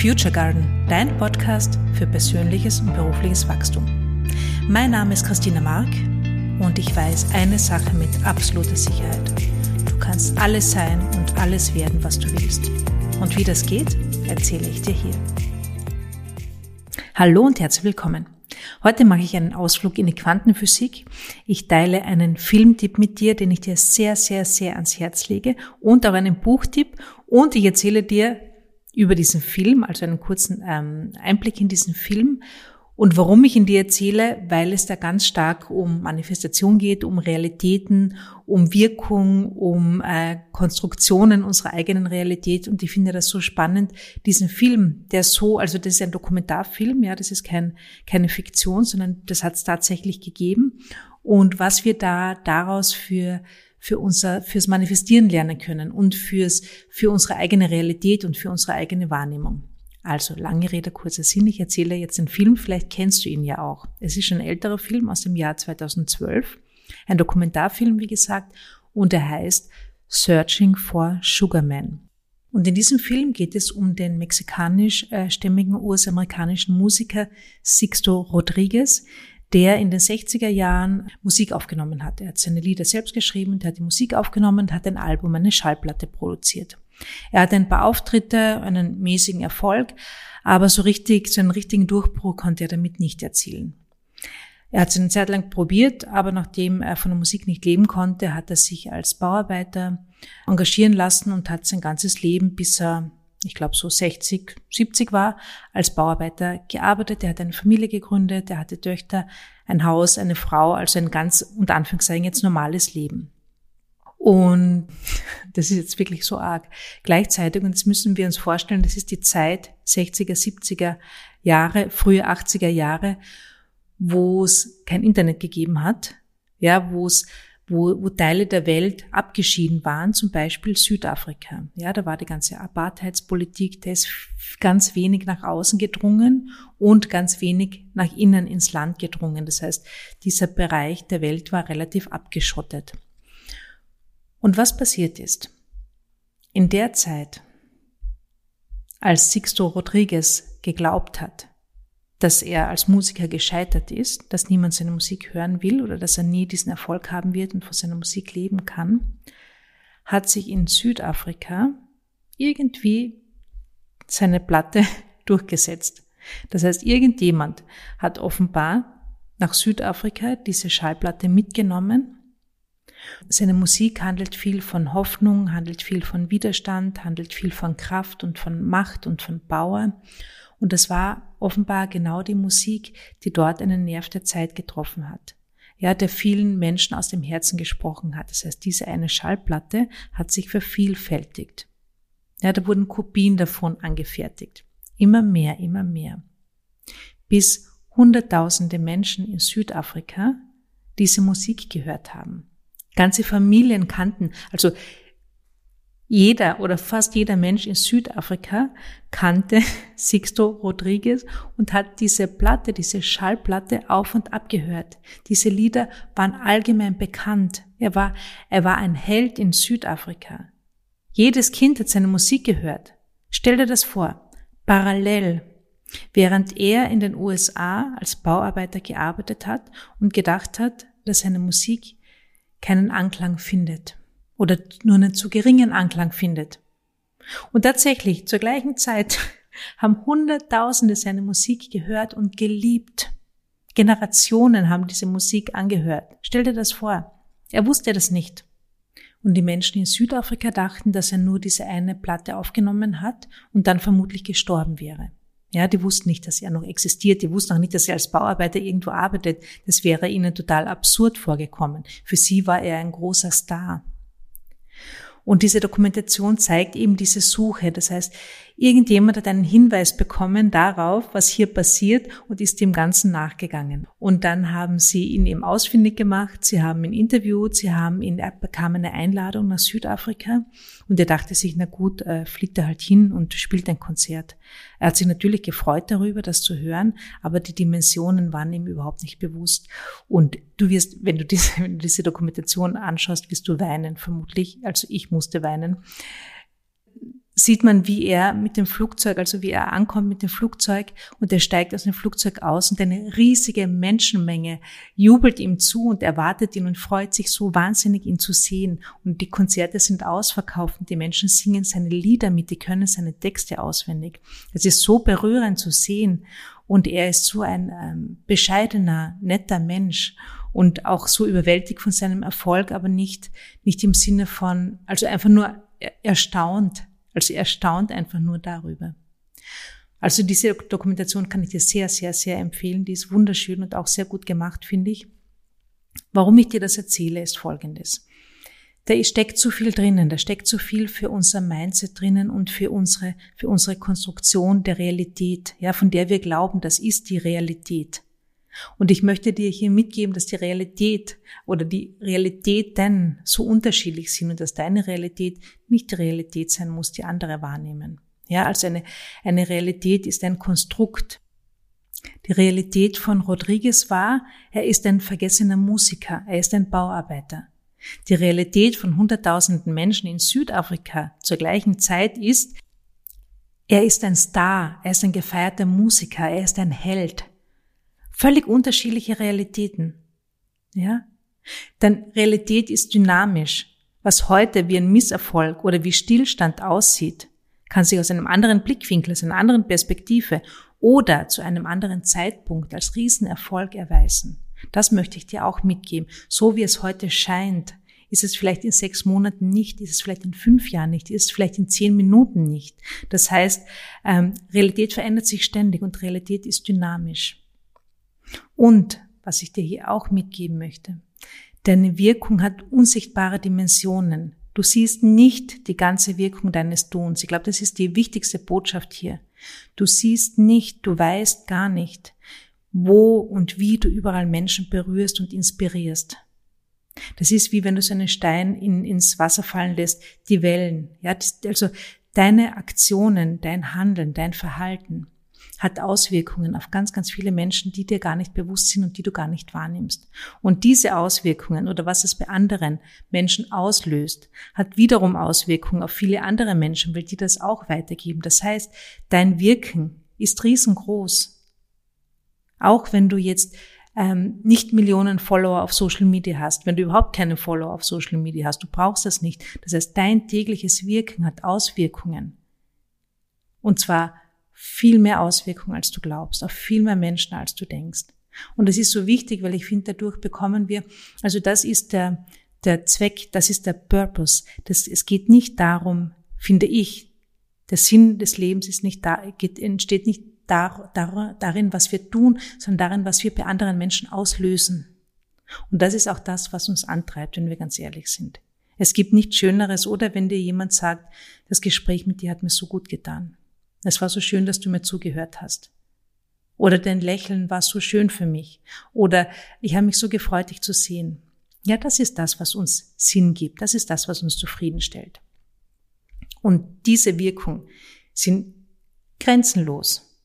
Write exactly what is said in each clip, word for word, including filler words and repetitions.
Future Garden, dein Podcast für persönliches und berufliches Wachstum. Mein Name ist Christina Mark und ich weiß eine Sache mit absoluter Sicherheit. Du kannst alles sein und alles werden, was du willst. Und wie das geht, erzähle ich dir hier. Hallo und herzlich willkommen. Heute mache ich einen Ausflug in die Quantenphysik. Ich teile einen Filmtipp mit dir, den ich dir sehr, sehr, sehr ans Herz lege und auch einen Buchtipp. Und ich erzähle dir über diesen Film, also einen kurzen ähm, Einblick in diesen Film. Und warum ich ihn dir erzähle, weil es da ganz stark um Manifestation geht, um Realitäten, um Wirkung, um äh, Konstruktionen unserer eigenen Realität. Und ich finde das so spannend, diesen Film, der so, also das ist ein Dokumentarfilm, ja, das ist kein keine Fiktion, sondern das hat es tatsächlich gegeben. Und was wir da daraus für für unser fürs Manifestieren lernen können und fürs für unsere eigene Realität und für unsere eigene Wahrnehmung. Also, lange Rede, kurzer Sinn. Ich erzähle jetzt den Film, vielleicht kennst du ihn ja auch. Es ist ein älterer Film aus dem Jahr zweitausendzwölf, ein Dokumentarfilm, wie gesagt, und er heißt Searching for Sugar Man. Und in diesem Film geht es um den mexikanischstämmigen U S-amerikanischen Musiker Sixto Rodriguez, der in den sechziger Jahren Musik aufgenommen hat. Er hat seine Lieder selbst geschrieben, der hat die Musik aufgenommen und hat ein Album, eine Schallplatte produziert. Er hat ein paar Auftritte, einen mäßigen Erfolg, aber so richtig, so einen richtigen Durchbruch konnte er damit nicht erzielen. Er hat es eine Zeit lang probiert, aber nachdem er von der Musik nicht leben konnte, hat er sich als Bauarbeiter engagieren lassen und hat sein ganzes Leben, bis er, ich glaube so sechzig, siebzig war, als Bauarbeiter gearbeitet. Er hat eine Familie gegründet, er hatte Töchter, ein Haus, eine Frau, also ein ganz, unter Anführungszeichen, jetzt normales Leben. Und das ist jetzt wirklich so arg. Gleichzeitig, und das müssen wir uns vorstellen, das ist die Zeit sechziger, siebziger Jahre, frühe achtziger Jahre, wo es kein Internet gegeben hat, ja, wo es, wo, wo Teile der Welt abgeschieden waren, zum Beispiel Südafrika. Ja, da war die ganze Apartheidspolitik, da ist ganz wenig nach außen gedrungen und ganz wenig nach innen ins Land gedrungen. Das heißt, dieser Bereich der Welt war relativ abgeschottet. Und was passiert ist? In der Zeit, als Sixto Rodriguez geglaubt hat, dass er als Musiker gescheitert ist, dass niemand seine Musik hören will oder dass er nie diesen Erfolg haben wird und von seiner Musik leben kann, hat sich in Südafrika irgendwie seine Platte durchgesetzt. Das heißt, irgendjemand hat offenbar nach Südafrika diese Schallplatte mitgenommen. Seine Musik handelt viel von Hoffnung, handelt viel von Widerstand, handelt viel von Kraft und von Macht und von Power. Und das war offenbar genau die Musik, die dort einen Nerv der Zeit getroffen hat. Ja, der vielen Menschen aus dem Herzen gesprochen hat. Das heißt, diese eine Schallplatte hat sich vervielfältigt. Ja, da wurden Kopien davon angefertigt. Immer mehr, immer mehr. Bis Hunderttausende Menschen in Südafrika diese Musik gehört haben. Ganze Familien kannten, also jeder oder fast jeder Mensch in Südafrika kannte Sixto Rodriguez und hat diese Platte, diese Schallplatte auf und ab gehört. Diese Lieder waren allgemein bekannt. Er war, er war ein Held in Südafrika. Jedes Kind hat seine Musik gehört. Stell dir das vor. Parallel. Während er in den U S A als Bauarbeiter gearbeitet hat und gedacht hat, dass seine Musik keinen Anklang findet oder nur einen zu geringen Anklang findet. Und tatsächlich, zur gleichen Zeit haben Hunderttausende seine Musik gehört und geliebt. Generationen haben diese Musik angehört. Stell dir das vor. Er wusste das nicht. Und die Menschen in Südafrika dachten, dass er nur diese eine Platte aufgenommen hat und dann vermutlich gestorben wäre. Ja, die wussten nicht, dass er noch existiert. Die wussten auch nicht, dass er als Bauarbeiter irgendwo arbeitet. Das wäre ihnen total absurd vorgekommen. Für sie war er ein großer Star. Und diese Dokumentation zeigt eben diese Suche. Das heißt, irgendjemand hat einen Hinweis bekommen darauf, was hier passiert und ist dem Ganzen nachgegangen. Und dann haben sie ihn eben ausfindig gemacht, sie haben ihn interviewt, sie haben ihn, er bekam eine Einladung nach Südafrika und er dachte sich, na gut, äh, fliegt er halt hin und spielt ein Konzert. Er hat sich natürlich gefreut darüber, das zu hören, aber die Dimensionen waren ihm überhaupt nicht bewusst. Und du wirst, wenn du diese, wenn du diese Dokumentation anschaust, wirst du weinen, vermutlich. Also ich musste weinen. sieht man, wie er mit dem Flugzeug, also wie er ankommt mit dem Flugzeug und er steigt aus dem Flugzeug aus und eine riesige Menschenmenge jubelt ihm zu und erwartet ihn und freut sich so wahnsinnig, ihn zu sehen. Und die Konzerte sind ausverkauft und die Menschen singen seine Lieder mit, die können seine Texte auswendig. Es ist so berührend zu sehen und er ist so ein ähm, bescheidener, netter Mensch und auch so überwältigt von seinem Erfolg, aber nicht, nicht im Sinne von, also einfach nur erstaunt. Also erstaunt einfach nur darüber. Also diese Dokumentation kann ich dir sehr, sehr, sehr empfehlen. Die ist wunderschön und auch sehr gut gemacht, finde ich. Warum ich dir das erzähle, ist Folgendes. Da steckt so viel drinnen, da steckt so viel für unser Mindset drinnen und für unsere, für unsere Konstruktion der Realität, ja, von der wir glauben, das ist die Realität. Und ich möchte dir hier mitgeben, dass die Realität oder die Realitäten so unterschiedlich sind und dass deine Realität nicht die Realität sein muss, die andere wahrnehmen. Ja, also eine, eine Realität ist ein Konstrukt. Die Realität von Rodriguez war, er ist ein vergessener Musiker, er ist ein Bauarbeiter. Die Realität von hunderttausenden Menschen in Südafrika zur gleichen Zeit ist, er ist ein Star, er ist ein gefeierter Musiker, er ist ein Held. Völlig unterschiedliche Realitäten, ja. Denn Realität ist dynamisch. Was heute wie ein Misserfolg oder wie Stillstand aussieht, kann sich aus einem anderen Blickwinkel, aus einer anderen Perspektive oder zu einem anderen Zeitpunkt als Riesenerfolg erweisen. Das möchte ich dir auch mitgeben. So wie es heute scheint, ist es vielleicht in sechs Monaten nicht, ist es vielleicht in fünf Jahren nicht, ist es vielleicht in zehn Minuten nicht. Das heißt, ähm, Realität verändert sich ständig und Realität ist dynamisch. Und, was ich dir hier auch mitgeben möchte, deine Wirkung hat unsichtbare Dimensionen. Du siehst nicht die ganze Wirkung deines Tuns. Ich glaube, das ist die wichtigste Botschaft hier. Du siehst nicht, du weißt gar nicht, wo und wie du überall Menschen berührst und inspirierst. Das ist wie wenn du so einen Stein in, ins Wasser fallen lässt, die Wellen. Ja, also deine Aktionen, dein Handeln, dein Verhalten hat Auswirkungen auf ganz, ganz viele Menschen, die dir gar nicht bewusst sind und die du gar nicht wahrnimmst. Und diese Auswirkungen oder was es bei anderen Menschen auslöst, hat wiederum Auswirkungen auf viele andere Menschen, weil die das auch weitergeben. Das heißt, dein Wirken ist riesengroß. Auch wenn du jetzt ähm, nicht Millionen Follower auf Social Media hast, wenn du überhaupt keine Follower auf Social Media hast, du brauchst das nicht. Das heißt, dein tägliches Wirken hat Auswirkungen. Und zwar viel mehr Auswirkungen, als du glaubst, auf viel mehr Menschen, als du denkst. Und das ist so wichtig, weil ich finde, dadurch bekommen wir, also das ist der, der Zweck, das ist der Purpose. Das, es geht nicht darum, finde ich, der Sinn des Lebens ist nicht da, geht, entsteht nicht dar, dar, darin, was wir tun, sondern darin, was wir bei anderen Menschen auslösen. Und das ist auch das, was uns antreibt, wenn wir ganz ehrlich sind. Es gibt nichts Schöneres, oder wenn dir jemand sagt, das Gespräch mit dir hat mir so gut getan. Es war so schön, dass du mir zugehört hast. Oder dein Lächeln war so schön für mich. Oder ich habe mich so gefreut, dich zu sehen. Ja, das ist das, was uns Sinn gibt. Das ist das, was uns zufriedenstellt. Und diese Wirkung sind grenzenlos.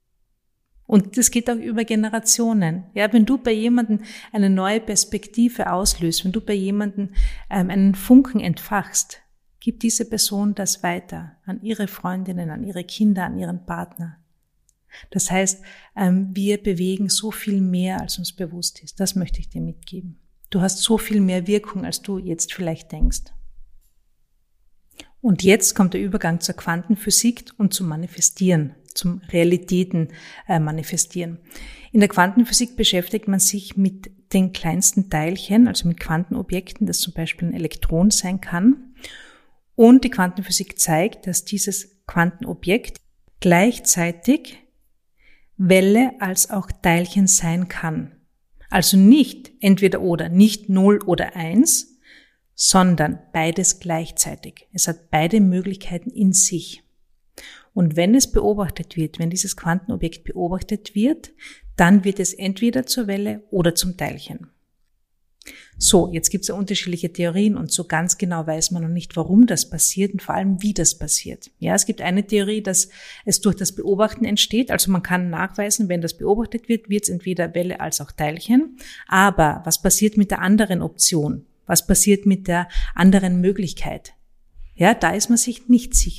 Und das geht auch über Generationen. Ja, wenn du bei jemandem eine neue Perspektive auslöst, wenn du bei jemandem ähm, einen Funken entfachst, gibt diese Person das weiter an ihre Freundinnen, an ihre Kinder, an ihren Partner. Das heißt, wir bewegen so viel mehr, als uns bewusst ist. Das möchte ich dir mitgeben. Du hast so viel mehr Wirkung, als du jetzt vielleicht denkst. Und jetzt kommt der Übergang zur Quantenphysik und zum Manifestieren, zum Realitäten manifestieren. In der Quantenphysik beschäftigt man sich mit den kleinsten Teilchen, also mit Quantenobjekten, das zum Beispiel ein Elektron sein kann. Und die Quantenphysik zeigt, dass dieses Quantenobjekt gleichzeitig Welle als auch Teilchen sein kann. Also nicht entweder oder, nicht null oder eins, sondern beides gleichzeitig. Es hat beide Möglichkeiten in sich. Und wenn es beobachtet wird, wenn dieses Quantenobjekt beobachtet wird, dann wird es entweder zur Welle oder zum Teilchen. So, jetzt gibt es ja unterschiedliche Theorien und so ganz genau weiß man noch nicht, warum das passiert und vor allem, wie das passiert. Ja, es gibt eine Theorie, dass es durch das Beobachten entsteht. Also man kann nachweisen, wenn das beobachtet wird, wird es entweder Welle als auch Teilchen. Aber was passiert mit der anderen Option? Was passiert mit der anderen Möglichkeit? Ja, da ist man sich nicht sicher.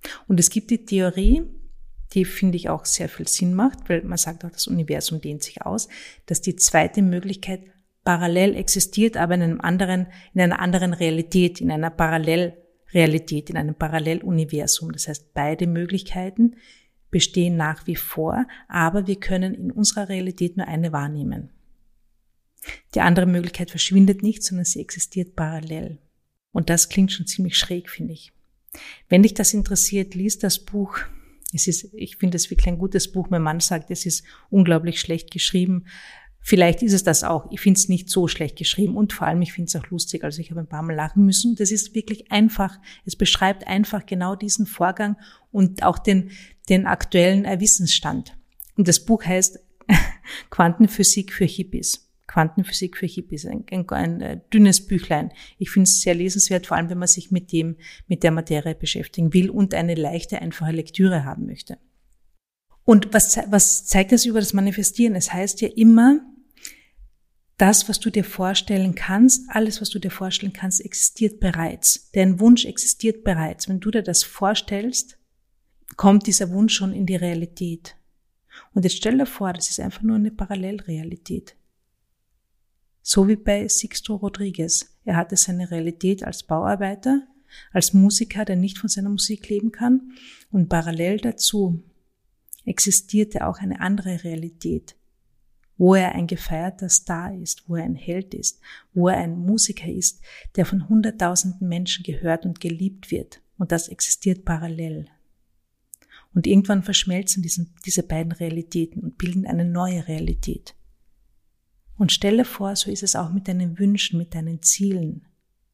Und es gibt die Theorie, die finde ich auch sehr viel Sinn macht, weil man sagt auch, das Universum dehnt sich aus, dass die zweite Möglichkeit parallel existiert, aber in einem anderen, in einer anderen Realität, in einer Parallelrealität, in einem Paralleluniversum. Das heißt, beide Möglichkeiten bestehen nach wie vor, aber wir können in unserer Realität nur eine wahrnehmen. Die andere Möglichkeit verschwindet nicht, sondern sie existiert parallel. Und das klingt schon ziemlich schräg, finde ich. Wenn dich das interessiert, lies das Buch. Es ist, ich finde es wirklich ein gutes Buch. Mein Mann sagt, es ist unglaublich schlecht geschrieben. Vielleicht ist es das auch. Ich finde es nicht so schlecht geschrieben und vor allem, ich finde es auch lustig. Also ich habe ein paar Mal lachen müssen. Das ist wirklich einfach. Es beschreibt einfach genau diesen Vorgang und auch den, den aktuellen Wissensstand. Und das Buch heißt Quantenphysik für Hippies. Quantenphysik für Hippies, ein, ein, ein dünnes Büchlein. Ich finde es sehr lesenswert, vor allem wenn man sich mit dem, mit der Materie beschäftigen will und eine leichte, einfache Lektüre haben möchte. Und was, was zeigt das über das Manifestieren? Es heißt ja immer, das, was du dir vorstellen kannst, alles, was du dir vorstellen kannst, existiert bereits. Dein Wunsch existiert bereits. Wenn du dir das vorstellst, kommt dieser Wunsch schon in die Realität. Und jetzt stell dir vor, das ist einfach nur eine Parallelrealität. So wie bei Sixto Rodriguez. Er hatte seine Realität als Bauarbeiter, als Musiker, der nicht von seiner Musik leben kann. Und parallel dazu existierte auch eine andere Realität, wo er ein gefeierter Star ist, wo er ein Held ist, wo er ein Musiker ist, der von hunderttausenden Menschen gehört und geliebt wird. Und das existiert parallel. Und irgendwann verschmelzen diese, diese beiden Realitäten und bilden eine neue Realität. Und stelle vor, so ist es auch mit deinen Wünschen, mit deinen Zielen.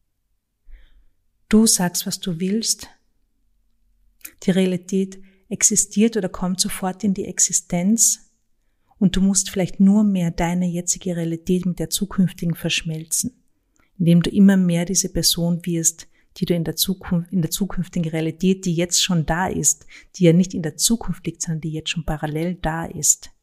Du sagst, was du willst. Die Realität existiert oder kommt sofort in die Existenz und du musst vielleicht nur mehr deine jetzige Realität mit der zukünftigen verschmelzen, indem du immer mehr diese Person wirst, die du in der Zukunft, in der zukünftigen Realität, die jetzt schon da ist, die ja nicht in der Zukunft liegt, sondern die jetzt schon parallel da ist.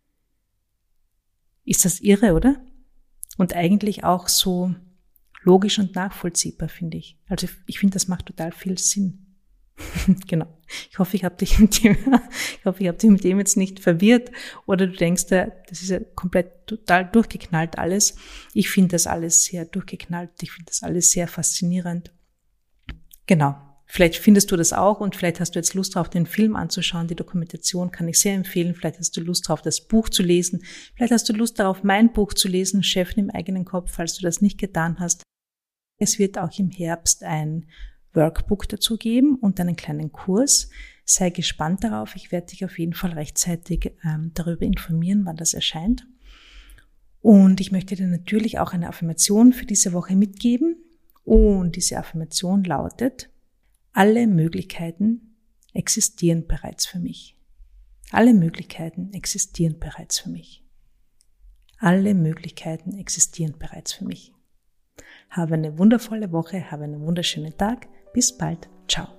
Ist das irre, oder? Und eigentlich auch so logisch und nachvollziehbar, finde ich. Also ich finde, das macht total viel Sinn. Genau. Ich hoffe, ich habe dich mit dem, ich hoffe, ich habe dich mit dem jetzt nicht verwirrt oder du denkst, das ist ja komplett total durchgeknallt alles. Ich finde das alles sehr durchgeknallt. Ich finde das alles sehr faszinierend. Genau. Vielleicht findest du das auch und vielleicht hast du jetzt Lust drauf, den Film anzuschauen. Die Dokumentation kann ich sehr empfehlen. Vielleicht hast du Lust drauf, das Buch zu lesen. Vielleicht hast du Lust darauf, mein Buch zu lesen, Chef im eigenen Kopf, falls du das nicht getan hast. Es wird auch im Herbst ein Workbook dazu geben und einen kleinen Kurs. Sei gespannt darauf. Ich werde dich auf jeden Fall rechtzeitig ähm, darüber informieren, wann das erscheint. Und ich möchte dir natürlich auch eine Affirmation für diese Woche mitgeben. Und diese Affirmation lautet: Alle Möglichkeiten existieren bereits für mich. Alle Möglichkeiten existieren bereits für mich. Alle Möglichkeiten existieren bereits für mich. Habe eine wundervolle Woche, habe einen wunderschönen Tag. Bis bald. Ciao.